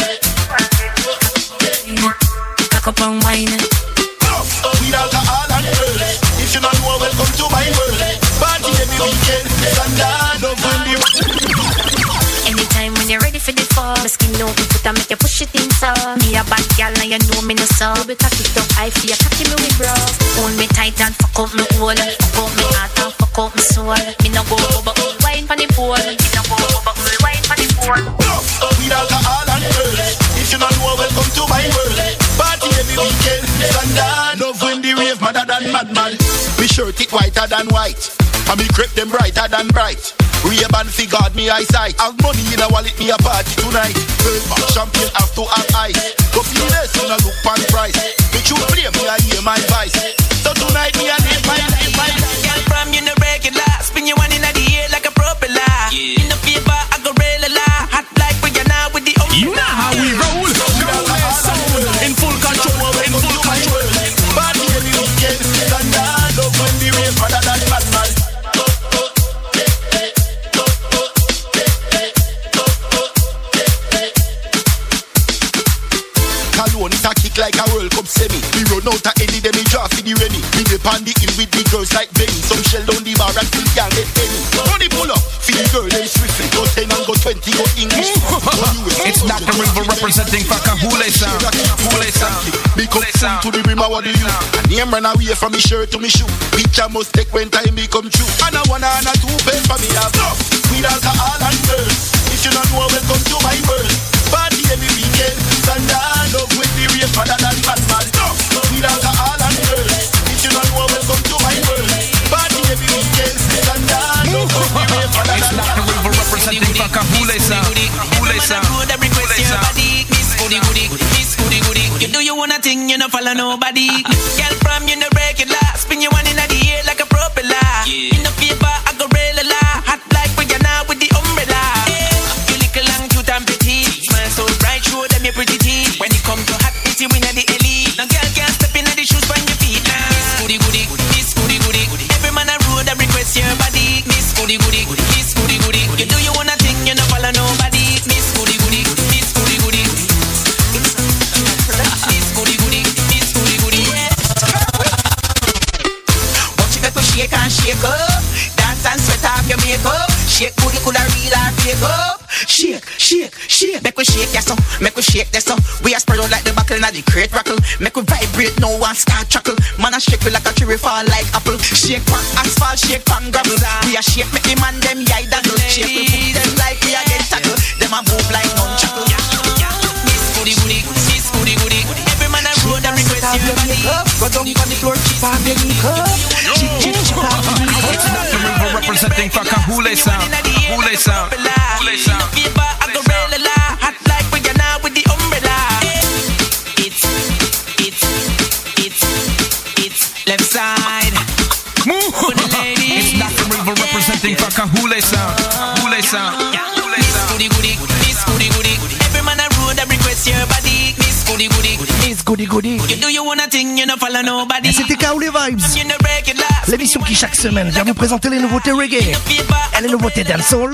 Cock up and wine. Oh, we alcohol and world. If you not know, welcome to my world. Party every weekend, standard. Love when the anytime when you're ready for the fuck. My skin out, me foot and make you push it in so. Me a bad girl and you know me no so. Baby cock it up, I feel cocky me with bro. Hold me tight and fuck up me hole. Fuck up me heart and fuck up me soul. Me no go go but wine pon the pole. Me no go go but wine pon the pole. With alcohol and girls, if you don't know, welcome to my world. Party every weekend, Sunday. Love when the rave madder than madman. Me shirt it whiter than white, and me crepe them brighter than bright. Ray-Ban fi guard me eyesight. Have money in a wallet, me a party tonight. First champagne have to have ice. Go feel this, you know look pan price. Make you play me and hear my advice. So tonight me a live my life, my life. Girl from you no regular, spin you one in the air like a propeller. Yeah. In the fever, I go real la. Hot like we are now with the old. You know how we roll. In full control, in full control. Party every weekend, Sunday. Love when the rave madder than madman. It a kick like a World Cup semi. We run out of any, then we draw for the Rennie. We dip on the hill with the girls like Benny. Some shell down the bar and still can't get any. Money pull up, for the girl them swiftly. Go ten and go twenty, go English. It's Doctor River representing Fakahule sound. Hule sound. Big up to the rim, what do you? And name run away from me shirt to me shoe. Picture must take when time me come true. And a one and a two pen for me have love. With alcohol and girls. If you don't know, welcome to my world. Party every weekend, Sunday. Love with the rave madder than madman. With alcohol and girls. If you don't know, welcome to my world. Party every weekend, Sunday. Love with the rave madder than madman. It's Doctor River representing Fakahule sound. Hule sound. Hule sound. Goody goody, this goody goody. You do you wanna thing, you no follow nobody. Girl from you no regular, spin you one in the air like a propeller. In the fever, I go real la. Hot like we are now with the umbrella. You little long, cute and pretty. Smile so bright, show them your pretty teeth. When it come to hot, it's you in the elite. Now girl can't step in the shoes on your feet. This goody goody, this goody goody. Every man a road, I request your body. This goody goody, this goody goody. You do you wanna thing, you no follow nobody. This goody goody, this goody goody. Shake and shake up, dance and sweat off your makeup. Shake booty, coulda real or fake up. Shake, shake, shake. Make we shake, yes so. Make we shake, yes so. We are spread out like the buckle and the crate rockle. Make we vibrate, no one start chuckle. Man a shake we like a cherry fall like apple. Shake pan asphalt, shake pan gravel. We a shake, make the man them yai dangle. Shake we put them like we a get tackle. Them a move like nunchackle. This goody goody, this goody goody. Every man a road a request your body. Go down on the floor, chip off your makeup. Chip, chip, chip off your makeup. It's Doctor River representing Fakahule sound. Hule sound. Hule sound. I go real la. Hot like we are now with the umbrella. It's, it's, it's, it's left side. Move. It's Doctor River representing Fakahule sound. Hule sound. Hule sound. Goody goody, this goody goody. Every man a road a request your body. This goody goody, this goody goody. You do you wanna thing, you no follow nobody. Et c'était Kaouli Vibes, l'émission qui chaque semaine vient vous présenter les nouveautés reggae et les nouveautés dancehall.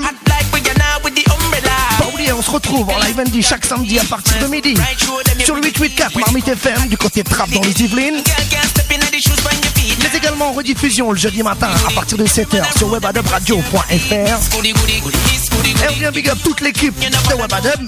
Pas oublier, on se retrouve en live Andy chaque samedi à partir de midi sur le huit huit quatre Marmite F M du côté trap dans les Yvelines. Mais également en rediffusion le jeudi matin à partir de sept heures sur webadub radio point f r. Et on vient big up toute l'équipe de Webadub.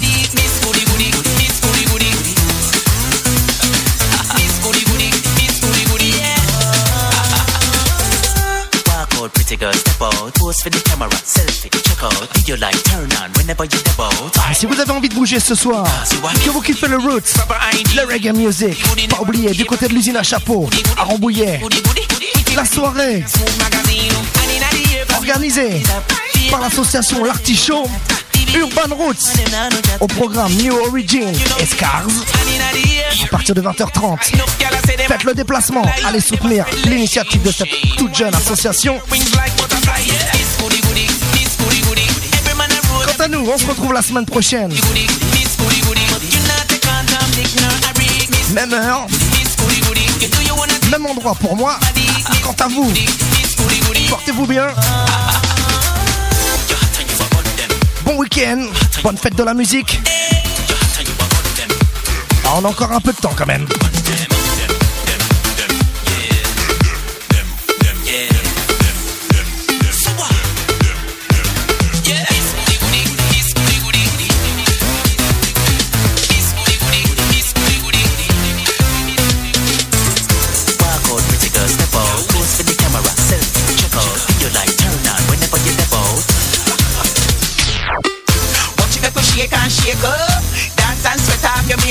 Pretty girl, step out, pose for the camera, selfie, check out, video light, turn on whenever you step out. Si vous avez envie de bouger ce soir, que vous kiffez le roots, le reggae music, pas oublier du côté de l'usine à chapeau, à Rambouillet, la soirée organisée par l'association L'Artichaut, Urban Roots, au programme New Origin et Scars, à partir de vingt heures trente. Faites le déplacement, allez soutenir l'initiative de cette toute jeune association. Quant à nous, on se retrouve la semaine prochaine. Même heure, même endroit pour moi. Quant à vous, portez-vous bien. Bon week-end, bonne fête de la musique. Ah, on a encore un peu de temps quand même.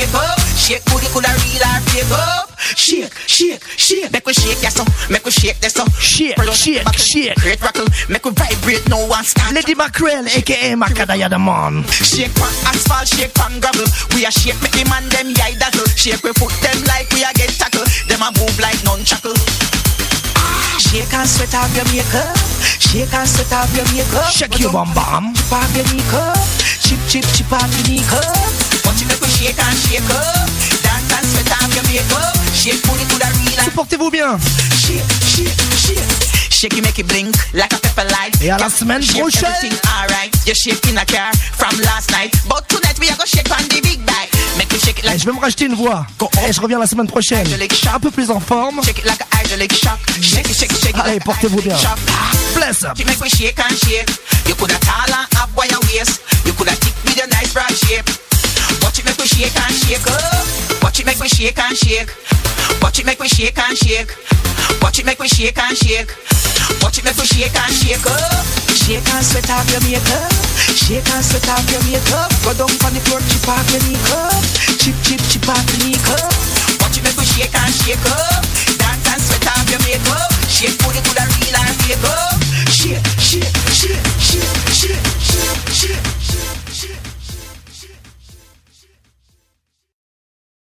makeup. Shake booty coulda real or fake up. Shake, shake, shake. Make we shake, yes so. Make we shake, this so. Shake, shake, shake. Great rockle. Make we vibrate, no one stand. Lady Mackerel, aka Makadaya the man. Shake pan asphalt, shake pan gravel. We a shake, make the man them yai dazzle. Shake we put them like we a get tackle. Them a move like nunchackle. Shake and sweat off your makeup. Shake and sweat off your makeup. Shake your bum bum. Chip off your makeup. Chip, chip, chip off your makeup. Watch it make we shake and shake up. Dance and sweat off your makeup. Shake booty to the real. Portez-vous bien. Shake, shake, shake. Shake you make it blink like a pepper light. Et à la semaine prochaine. Everything alright. You shake in a car from last night. But tonight we are gonna shake on the big bike. Make you shake it like. Et je vais me racheter une voix. Et je reviens la semaine prochaine. Un peu plus en forme. Shake it like a hydraulic shock. Shake it, shake it, shake it. Allez, portez-vous bien. Bless up. You make we shake and shake. You coulda tall and up by your waist. You coulda thick with your nice broad shape. Watch it make we shake and shake up. Watch it make we shake and shake. Watch it make we shake and shake. Watch it make we shake and shake. Watch it make we shake and shake up. Shake and sweat off your makeup. Shake and sweat off your makeup. Go down on the floor, chip off your makeup. Chip, chip, chip off your makeup. Watch it make we shake and shake up.